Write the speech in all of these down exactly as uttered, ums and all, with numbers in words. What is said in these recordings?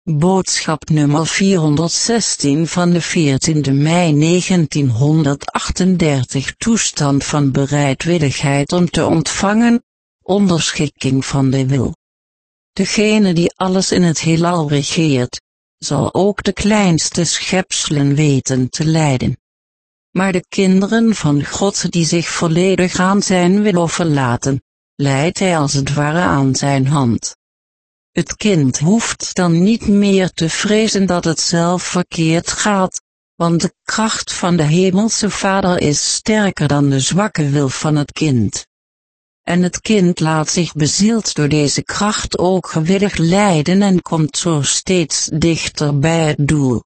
Boodschap nummer vierhonderdzestien van de veertiende mei negentienhonderdachtendertig. Toestand van bereidwilligheid om te ontvangen, onderschikking van de wil. Degene die alles in het heelal regeert, zal ook de kleinste schepselen weten te leiden. Maar de kinderen van God die zich volledig aan zijn wil overlaten, leidt hij als het ware aan zijn hand. Het kind hoeft dan niet meer te vrezen dat het zelf verkeerd gaat, want de kracht van de Hemelse Vader is sterker dan de zwakke wil van het kind. En het kind laat zich bezield door deze kracht ook gewillig leiden en komt zo steeds dichter bij het doel.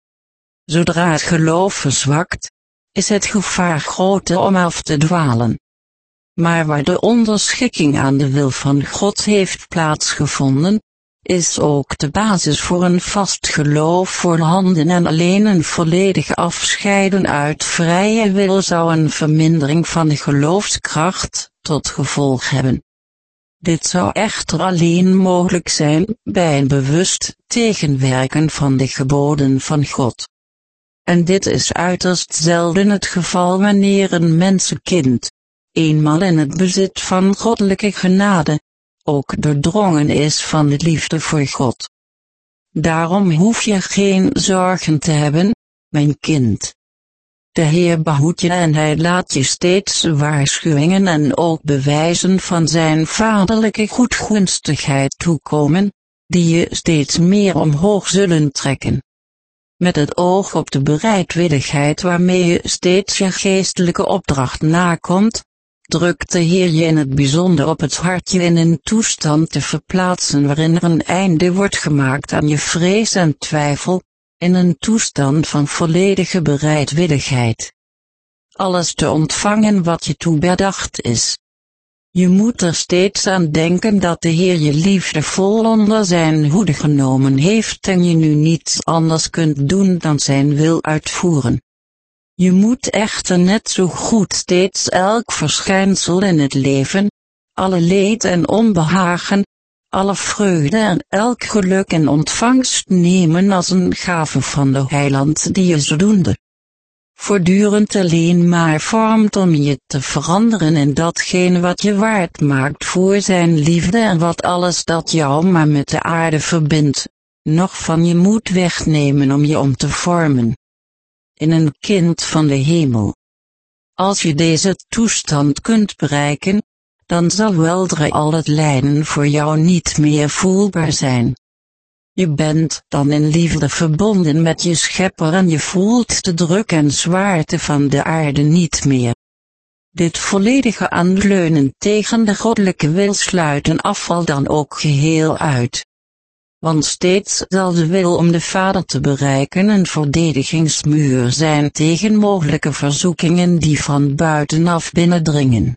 Zodra het geloof verzwakt, is het gevaar groter om af te dwalen. Maar waar de onderschikking aan de wil van God heeft plaatsgevonden, is ook de basis voor een vast geloof voorhanden en alleen een volledig afscheiden uit vrije wil zou een vermindering van de geloofskracht tot gevolg hebben. Dit zou echter alleen mogelijk zijn bij een bewust tegenwerken van de geboden van God. En dit is uiterst zelden het geval wanneer een mensenkind, eenmaal in het bezit van goddelijke genade, ook doordrongen is van de liefde voor God. Daarom hoef je geen zorgen te hebben, mijn kind. De Heer behoedt je en hij laat je steeds waarschuwingen en ook bewijzen van zijn vaderlijke goedgunstigheid toekomen, die je steeds meer omhoog zullen trekken. Met het oog op de bereidwilligheid waarmee je steeds je geestelijke opdracht nakomt, drukt de Heer je in het bijzonder op het hart je in een toestand te verplaatsen waarin er een einde wordt gemaakt aan je vrees en twijfel, in een toestand van volledige bereidwilligheid. Alles te ontvangen wat je toebedacht is. Je moet er steeds aan denken dat de Heer je liefdevol onder zijn hoede genomen heeft en je nu niets anders kunt doen dan zijn wil uitvoeren. Je moet echter net zo goed steeds elk verschijnsel in het leven, alle leed en onbehagen, alle vreugde en elk geluk in ontvangst nemen als een gave van de Heiland die je zodoende voortdurend alleen maar vormt om je te veranderen in datgene wat je waard maakt voor zijn liefde en wat alles dat jou maar met de aarde verbindt, nog van je moet wegnemen om je om te vormen in een kind van de hemel. Als je deze toestand kunt bereiken, dan zal weldra al het lijden voor jou niet meer voelbaar zijn. Je bent dan in liefde verbonden met je schepper en je voelt de druk en zwaarte van de aarde niet meer. Dit volledige aanleunen tegen de goddelijke wil sluiten afval dan ook geheel uit. Want steeds zal de wil om de Vader te bereiken een verdedigingsmuur zijn tegen mogelijke verzoekingen die van buitenaf binnendringen.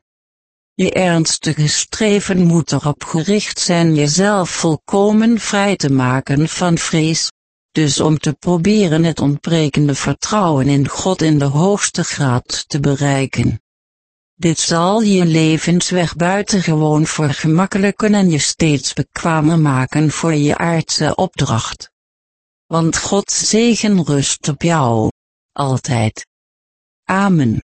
Je ernstige streven moet erop gericht zijn jezelf volkomen vrij te maken van vrees, dus om te proberen het ontbrekende vertrouwen in God in de hoogste graad te bereiken. Dit zal je levensweg buitengewoon vergemakkelijken en je steeds bekwamer maken voor je aardse opdracht. Want Gods zegen rust op jou, altijd. Amen.